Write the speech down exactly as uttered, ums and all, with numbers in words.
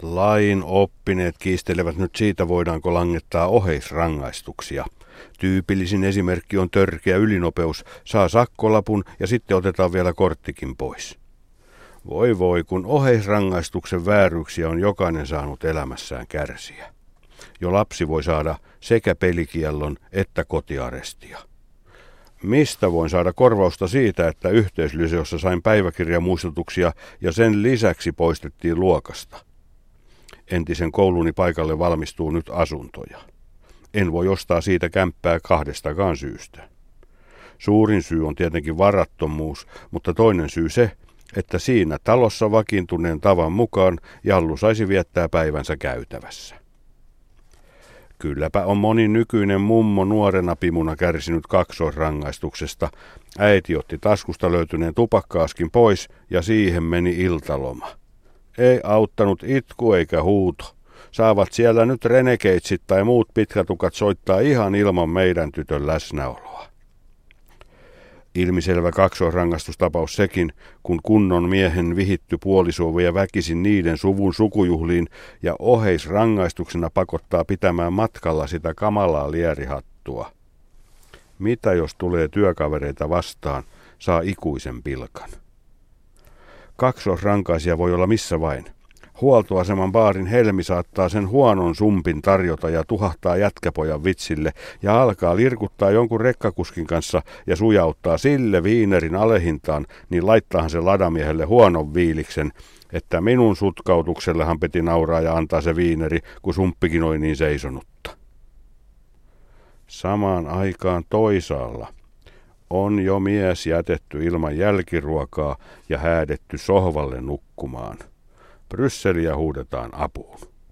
Lain oppineet kiistelevät nyt siitä, voidaanko langettaa oheisrangaistuksia. Tyypillisin esimerkki on törkeä ylinopeus, saa sakkolapun ja sitten otetaan vielä korttikin pois. Voi voi, kun oheisrangaistuksen vääryyksiä on jokainen saanut elämässään kärsiä. Jo lapsi voi saada sekä pelikiellon että kotiarestia. Mistä voin saada korvausta siitä, että yhteislyseossa sain päiväkirjamuistutuksia ja sen lisäksi poistettiin luokasta? Entisen kouluni paikalle valmistuu nyt asuntoja. En voi ostaa siitä kämppää kahdestakaan syystä. Suurin syy on tietenkin varattomuus, mutta toinen syy se, että siinä talossa vakiintuneen tavan mukaan Jallu saisi viettää päivänsä käytävässä. Kylläpä on moni nykyinen mummo nuorena pimuna kärsinyt kaksoisrangaistuksesta. Äiti otti taskusta löytyneen tupakkaaskin pois ja siihen meni iltaloma. Ei auttanut itku eikä huuto. Saavat siellä nyt renekeitsit tai muut pitkätukat soittaa ihan ilman meidän tytön läsnäoloa. Ilmiselvä kaksoisrangaistustapaus sekin, kun kunnon miehen vihitty puoliso vie väkisin niiden suvun sukujuhliin ja oheisrangaistuksena pakottaa pitämään matkalla sitä kamalaa lierihattua. Mitä jos tulee työkavereita vastaan, saa ikuisen pilkan. Kaksoisrankaisia voi olla missä vain. Huoltoaseman baarin helmi saattaa sen huonon sumpin tarjota ja tuhahtaa jätkäpojan vitsille ja alkaa lirkuttaa jonkun rekkakuskin kanssa ja sujauttaa sille viinerin alehintaan, niin laittaahan se ladamiehelle huonon viiliksen, että minun sutkautuksellehan piti nauraa ja antaa se viineri, kun sumppikin oli niin seisonutta. Samaan aikaan toisaalla on jo mies jätetty ilman jälkiruokaa ja häädetty sohvalle nukkumaan. Brysseliä huudetaan apuun.